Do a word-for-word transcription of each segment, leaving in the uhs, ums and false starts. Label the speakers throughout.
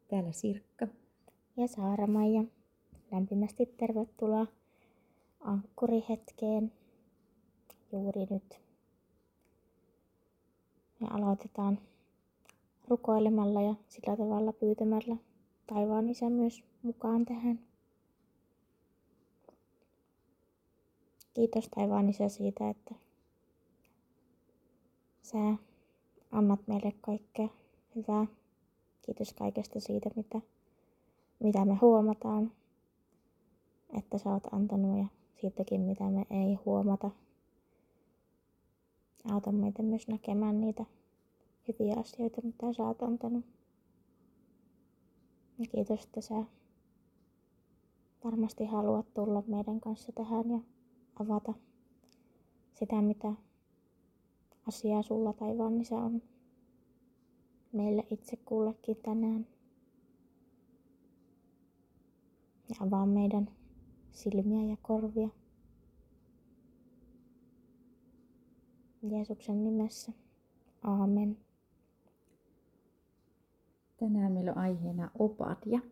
Speaker 1: Täällä Sirkka.
Speaker 2: Ja Saara-Maija. Lämpimästi tervetuloa ankkurihetkeen juuri nyt. Me aloitetaan rukoilemalla ja sillä tavalla pyytämällä taivaan Isä myös mukaan tähän. Kiitos taivaan Isä siitä, että sä annat meille kaikkea hyvää. Kiitos kaikesta siitä, mitä, mitä me huomataan, että sä oot antanut ja siitäkin, mitä me ei huomata. Auta meitä myös näkemään niitä hyviä asioita, mitä sä oot antanut. Ja kiitos, että sä varmasti haluat tulla meidän kanssa tähän ja avata sitä, mitä asiaa sulla taivaan Isä on meille itse kullekin tänään. Ja avaa meidän silmiä ja korvia. Jeesuksen nimessä. Aamen.
Speaker 1: Tänään meillä on aiheena Obadia.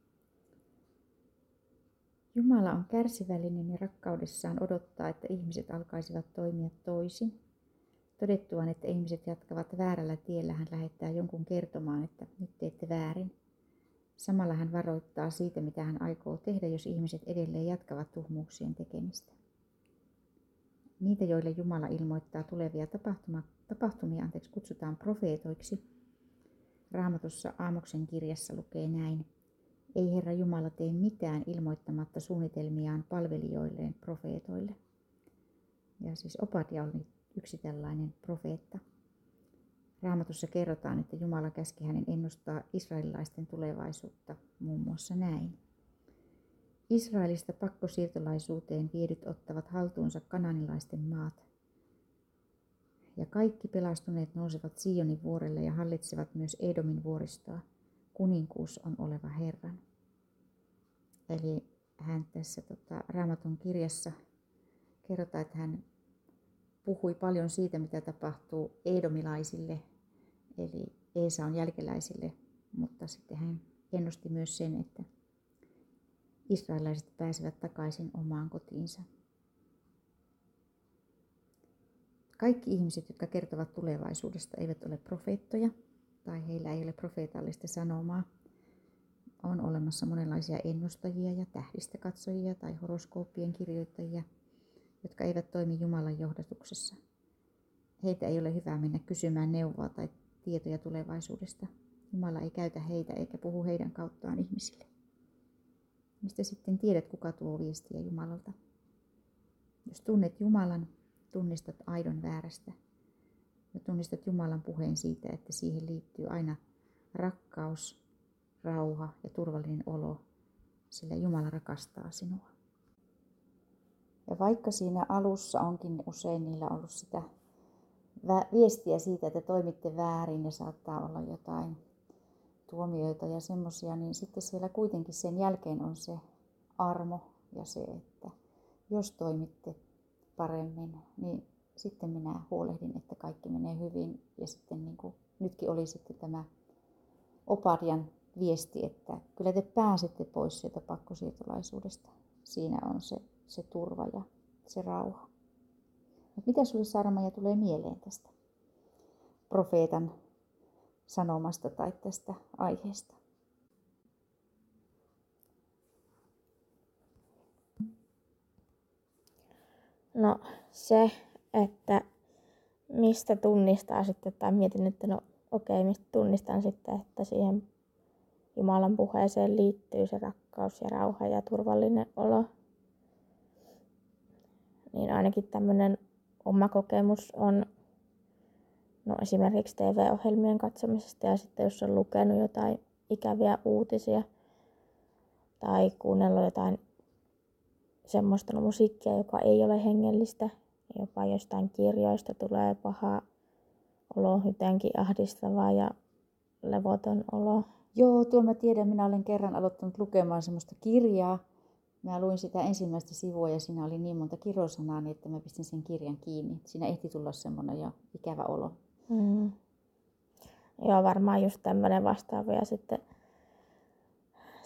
Speaker 1: Jumala on kärsivällinen ja rakkaudessaan odottaa, että ihmiset alkaisivat toimia toisin. Todettuaan, että ihmiset jatkavat väärällä tiellä, hän lähettää jonkun kertomaan, että nyt teette väärin. Samalla hän varoittaa siitä, mitä hän aikoo tehdä, jos ihmiset edelleen jatkavat tuhmuuksien tekemistä. Niitä, joille Jumala ilmoittaa tulevia tapahtumia, tapahtumia anteeksi, kutsutaan profeetoiksi. Raamatussa Aamoksen kirjassa lukee näin. Ei Herra Jumala tee mitään ilmoittamatta suunnitelmiaan palvelijoilleen profeetoille. Ja siis Obadia oli yksi tällainen profeetta. Raamatussa kerrotaan, että Jumala käski hänen ennustaa israelilaisten tulevaisuutta muun muassa näin. Israelista pakkosiirtolaisuuteen viedyt ottavat haltuunsa kananilaisten maat. Ja kaikki pelastuneet nousevat Sionin vuorelle ja hallitsevat myös Edomin vuoristoa. Kuninkuus on oleva Herran. Eli hän tässä tota, Raamatun kirjassa kerrotaan, että hän puhui paljon siitä, mitä tapahtuu edomilaisille, eli Eesaun jälkeläisille, mutta sitten hän ennusti myös sen, että israelilaiset pääsevät takaisin omaan kotiinsa. Kaikki ihmiset, jotka kertovat tulevaisuudesta, eivät ole profeettoja tai heillä ei ole profeetallista sanomaa. On olemassa monenlaisia ennustajia ja tähdistä katsojia tai horoskooppien kirjoittajia, jotka eivät toimi Jumalan johdatuksessa. Heitä ei ole hyvä mennä kysymään neuvoa tai tietoja tulevaisuudesta. Jumala ei käytä heitä eikä puhu heidän kauttaan ihmisille. Mistä sitten tiedät, kuka tuo viestiä Jumalalta? Jos tunnet Jumalan, tunnistat aidon väärästä. Ja tunnistat Jumalan puheen siitä, että siihen liittyy aina rakkaus, rauha ja turvallinen olo, sillä Jumala rakastaa sinua. Ja vaikka siinä alussa onkin usein niillä ollut sitä viestiä siitä, että toimitte väärin ja saattaa olla jotain tuomioita ja semmoisia, niin sitten siellä kuitenkin sen jälkeen on se armo ja se, että jos toimitte paremmin, niin sitten minä huolehdin, että kaikki menee hyvin. Ja sitten niin kuin nytkin oli sitten tämä Obadian viesti, että kyllä te pääsette pois sieltä pakkosiirtolaisuudesta. Siinä on se, se turva ja se rauha. Mutta mitä sulle, Saara-Maija, tulee mieleen tästä profeetan sanomasta tai tästä aiheesta?
Speaker 2: No se, että mistä tunnistaa sitten, tai mietin, että no okei, mistä tunnistan sitten, että siihen Jumalan puheeseen liittyy se rakkaus ja rauha ja turvallinen olo. Niin ainakin tämmöinen oma kokemus on no esimerkiksi T V-ohjelmien katsomisesta ja sitten jos on lukenut jotain ikäviä uutisia tai kuunnellut jotain semmoista no, musiikkia, joka ei ole hengellistä, jopa jostain kirjoista tulee paha olo, jotenkin ahdistavaa ja levoton olo.
Speaker 1: Joo, tuo mä tiedän, minä olen kerran aloittanut lukemaan semmoista kirjaa. Mä luin sitä ensimmäistä sivua ja siinä oli niin monta kirosanaa, niin että mä pistin sen kirjan kiinni. Siinä ehti tulla semmoinen jo ikävä olo.
Speaker 2: Mm. Joo, varmaan just tämmöinen vastaava. Ja sitten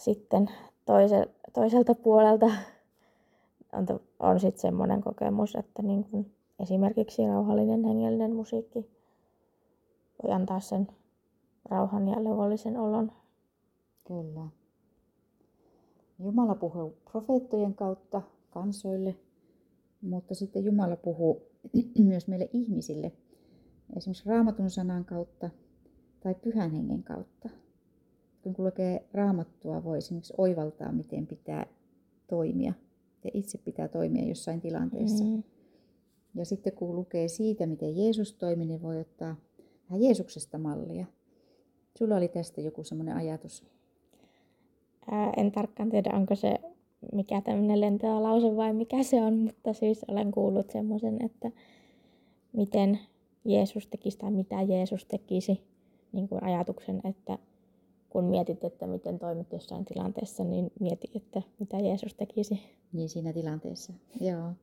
Speaker 2: sitten toise, toiselta puolelta on, on sitten semmoinen kokemus, että niin kun esimerkiksi rauhallinen hengellinen musiikki voi antaa sen rauhan ja levollisen olon.
Speaker 1: Kyllä. Jumala puhuu profeettojen kautta kansoille, mutta sitten Jumala puhuu myös meille ihmisille, esimerkiksi Raamatun sanan kautta tai Pyhän Hengen kautta. Kun lukee Raamattua, voi esimerkiksi oivaltaa, miten pitää toimia. Ja itse pitää toimia jossain tilanteessa.
Speaker 2: Mm.
Speaker 1: Ja sitten kun lukee siitä, miten Jeesus toimi, niin voi ottaa vähän Jeesuksesta mallia. Sulla oli tästä joku semmoinen ajatus.
Speaker 2: Ää, en tarkkaan tiedä, onko se mikä tämmöinen lentävä lause vai mikä se on, mutta siis olen kuullut semmoisen, että miten Jeesus tekisi tai mitä Jeesus tekisi, niin kuin ajatuksen, että kun mietit, että miten toimit jossain tilanteessa, niin mieti, että mitä Jeesus tekisi.
Speaker 1: Niin siinä tilanteessa, joo.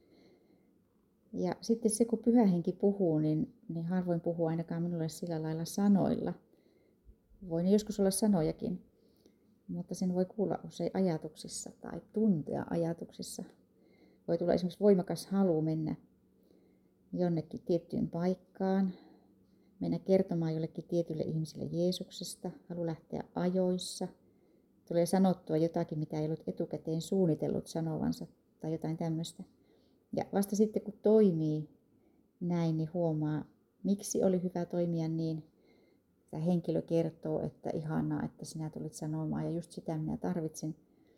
Speaker 1: Ja sitten se, kun Pyhä Henki puhuu, niin, niin harvoin puhuu ainakaan minulle sillä lailla sanoilla. Voi ne joskus olla sanojakin, mutta sen voi kuulla usein ajatuksissa tai tuntea ajatuksissa. Voi tulla esimerkiksi voimakas halu mennä jonnekin tiettyyn paikkaan, mennä kertomaan jollekin tietylle ihmiselle Jeesuksesta, halu lähteä ajoissa. Tulee sanottua jotakin, mitä ei ollut etukäteen suunnitellut sanovansa tai jotain tämmöistä. Ja vasta sitten kun toimii näin, niin huomaa, miksi oli hyvä toimia niin. Tämä henkilö kertoo, että ihanaa, että sinä tulit sanomaan ja just sitä minä tarvitsen.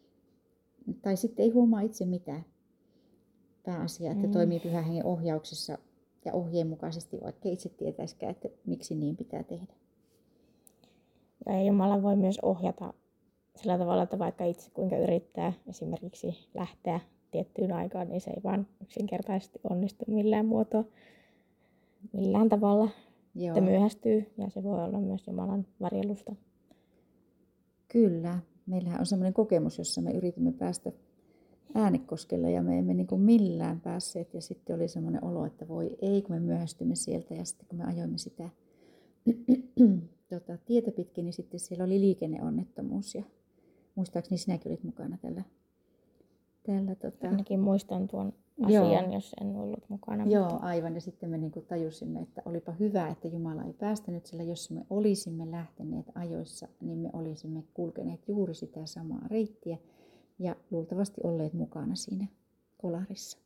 Speaker 1: Tai sitten ei huomaa itse mitään. Pääasia, että
Speaker 2: Mm.
Speaker 1: toimii Pyhän Hengen ohjauksessa ja ohjeen mukaisesti, vaikka itse tietäisikään, että miksi niin pitää tehdä.
Speaker 2: Ja Jumala voi myös ohjata sillä tavalla, että vaikka itse kuinka yrittää esimerkiksi lähteä tiettyyn aikaan, niin se ei vaan yksinkertaisesti onnistu millään muotoa, millään tavalla,
Speaker 1: Joo.
Speaker 2: että myöhästyy. Ja se voi olla myös Jumalan varjelusta.
Speaker 1: Kyllä. Meillähän on sellainen kokemus, jossa me yritimme päästä Äänekoskelle ja me emme niin kuin millään päässeet. Ja sitten oli sellainen olo, että voi ei, kun me myöhästymme sieltä. Ja sitten kun me ajoimme sitä tota, tietä pitkin, niin sitten siellä oli liikenneonnettomuus. Ja muistaakseni sinäkin olit mukana tällä. tällä tota...
Speaker 2: Ainakin muistan tuon asian, Joo. jos en ollut mukana.
Speaker 1: Joo,
Speaker 2: mutta...
Speaker 1: aivan. Ja sitten me niin kuin tajusimme, että olipa hyvä, että Jumala ei päästänyt, sillä jos me olisimme lähteneet ajoissa, niin me olisimme kulkeneet juuri sitä samaa reittiä ja luultavasti olleet mukana siinä kolarissa.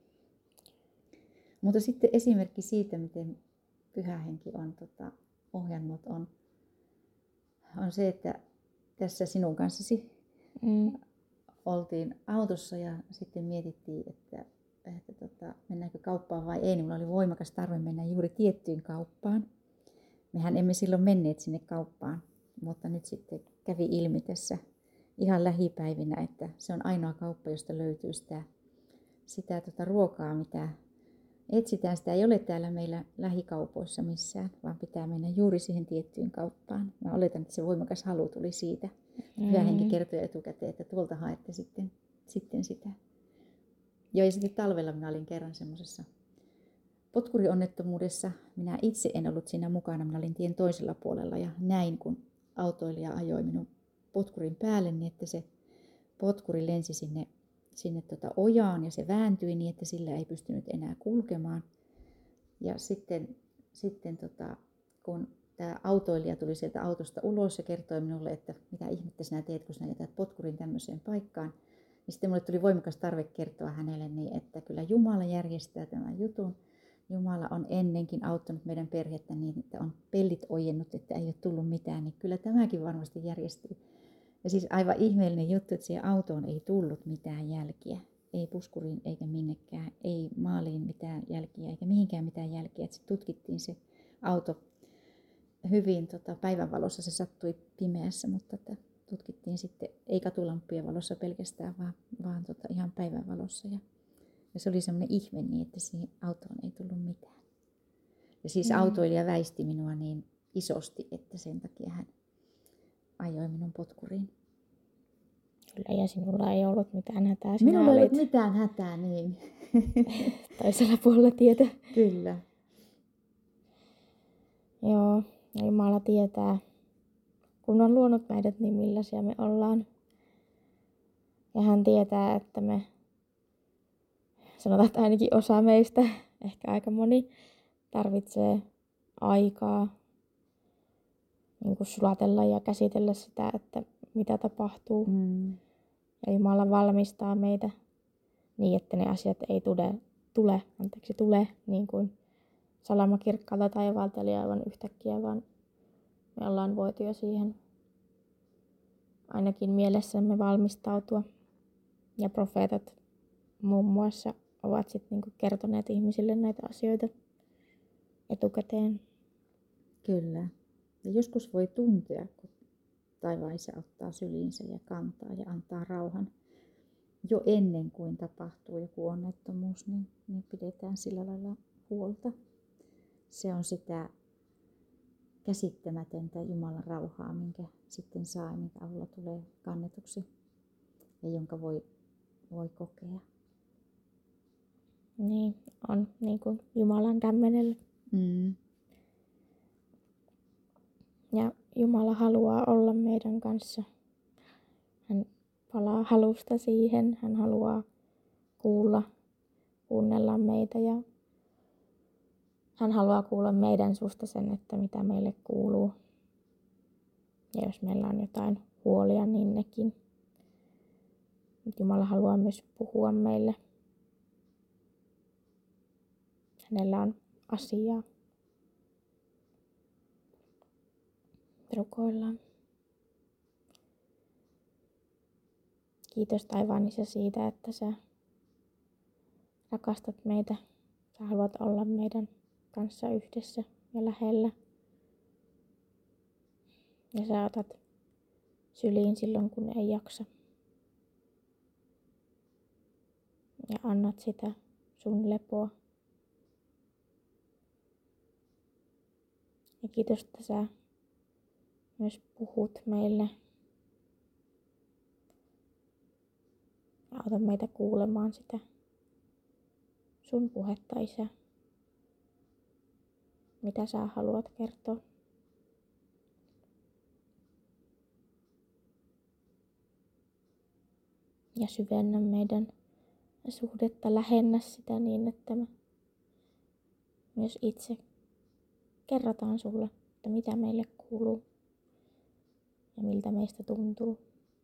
Speaker 1: Mutta sitten esimerkki siitä, miten Pyhä Henki on tota, ohjannut, on, on se, että tässä sinun kanssasi
Speaker 2: mm.
Speaker 1: oltiin autossa ja sitten mietittiin, että, että tota, mennäänkö kauppaan vai ei. Minulla oli voimakas tarve mennä juuri tiettyyn kauppaan. Mehän emme silloin menneet sinne kauppaan, mutta nyt sitten kävi ilmi tässä ihan lähipäivinä, että se on ainoa kauppa, josta löytyy sitä, sitä tota ruokaa, mitä etsitään. Sitä ei ole täällä meillä lähikaupoissa missään, vaan pitää mennä juuri siihen tiettyyn kauppaan. Mä oletan, että se voimakas halu tuli siitä. Mm-hmm. Pyhä Henki kertoi etukäteen, että tuolta haette sitten, sitten sitä. Joo, ja sitten talvella minä olin kerran semmoisessa potkurionnettomuudessa. Minä itse en ollut siinä mukana, minä olin tien toisella puolella ja näin, kun autoilija ajoi minun potkurin päälle, niin että se potkuri lensi sinne, sinne tota ojaan ja se vääntyi niin, että sillä ei pystynyt enää kulkemaan. Ja sitten, sitten tota, kun tämä autoilija tuli sieltä autosta ulos ja kertoi minulle, että mitä ihmettä sinä teet, kun sinä jätät potkurin tämmöiseen paikkaan. Niin sitten minulle tuli voimakas tarve kertoa hänelle niin, että kyllä Jumala järjestää tämän jutun. Jumala on ennenkin auttanut meidän perhettä niin, että on pellit ojennut, että ei ole tullut mitään, niin kyllä tämäkin varmasti järjestyy. Ja siis aivan ihmeellinen juttu, että siihen autoon ei tullut mitään jälkiä. Ei puskuriin eikä minnekään, ei maaliin mitään jälkiä eikä mihinkään mitään jälkiä. Että tutkittiin se auto hyvin tota, päivänvalossa, se sattui pimeässä, mutta että tutkittiin sitten ei katulamppujen valossa pelkästään, vaan, vaan tota, ihan päivänvalossa. Ja, ja se oli semmoinen ihme niin, että siihen autoon ei tullut mitään. Ja siis mm. autoilija väisti minua niin isosti, että sen takia hän ajoi minun potkuriin.
Speaker 2: Kyllä, ja sinulla ei ollut mitään hätää.
Speaker 1: Minulla ei ollut mitään hätää, niin.
Speaker 2: Toisella puolella tietä.
Speaker 1: Kyllä.
Speaker 2: Joo, Jumala tietää, kun on luonut meidät, niin millaisia me ollaan. Ja hän tietää, että me, sanotaan, että ainakin osa meistä, ehkä aika moni, tarvitsee aikaa niin kuin sulatella ja käsitellä sitä, että mitä tapahtuu.
Speaker 1: Mm.
Speaker 2: Ja Jumala valmistaa meitä niin, että ne asiat ei tule, tule, anteeksi, tule niin kuin salama kirkkaalta taivaalta, eli aivan yhtäkkiä, vaan me ollaan voitu jo siihen ainakin mielessämme valmistautua. Ja profeetat muun muassa ovat sitten niinku kertoneet ihmisille näitä asioita etukäteen.
Speaker 1: Kyllä. Ja joskus voi tuntea, kun taivaan Isä ottaa syliinsä ja kantaa ja antaa rauhan. Jo ennen kuin tapahtuu joku onnettomuus, niin, niin pidetään sillä lailla huolta. Se on sitä käsittämätöntä Jumalan rauhaa, minkä sitten saa, minkä avulla tulee kannetuksi ja jonka voi, voi kokea.
Speaker 2: Niin, on niin kuin Jumalan kämmenellä.
Speaker 1: Mm.
Speaker 2: Ja Jumala haluaa olla meidän kanssa. Hän palaa halusta siihen. Hän haluaa kuulla, kuunnella meitä ja hän haluaa kuulla meidän suusta sen, että mitä meille kuuluu. Ja jos meillä on jotain huolia, niin nekin. Jumala haluaa myös puhua meille. Hänellä on asiaa. Rukoillaan. Kiitos taivaan Isä siitä, että sä rakastat meitä. Sä haluat olla meidän kanssa yhdessä ja lähellä. Ja sä otat syliin silloin, kun ei jaksa. Ja annat sitä sun lepoa. Ja kiitos, että sä myös puhut meille. Ja auta meitä kuulemaan sitä sun puhetta, Isä. Mitä sä haluat kertoa. Ja syvennä meidän suhdetta, lähennä sitä niin, että me myös itse kerrotaan sulle, että mitä meille kuuluu ja miltä meistä tuntuu.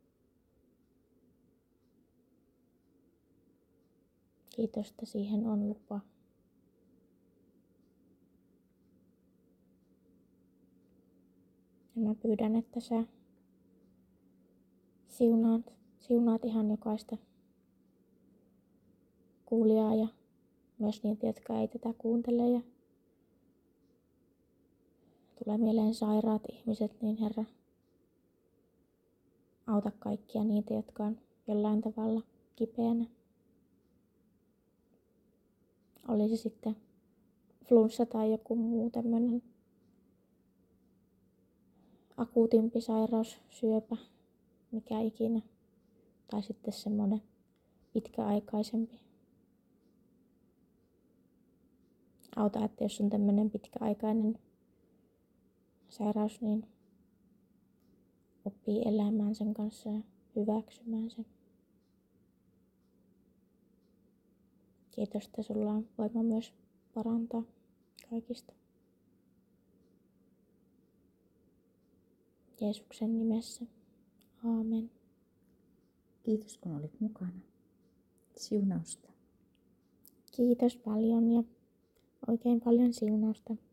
Speaker 2: Kiitos, että siihen on lupa. Ja mä pyydän, että sä siunaat, siunaat ihan jokaista kuulijaa ja myös niitä, jotka ei tätä kuuntele. Ja tulee mieleen sairaat ihmiset, niin Herra, auta kaikkia niitä, jotka on jollain tavalla kipeänä. Oli se sitten flunssa tai joku muu tämmöinen akuutimpi sairaus, syöpä, mikä ikinä. Tai sitten semmoinen pitkäaikaisempi. Auta, että jos on tämmöinen pitkäaikainen sairaus, niin oppii elämään sen kanssa ja hyväksymään sen. Kiitos, että sulla on voima myös parantaa kaikista. Jeesuksen nimessä. Aamen.
Speaker 1: Kiitos kun olit mukana. Siunausta.
Speaker 2: Kiitos paljon ja oikein paljon siunausta.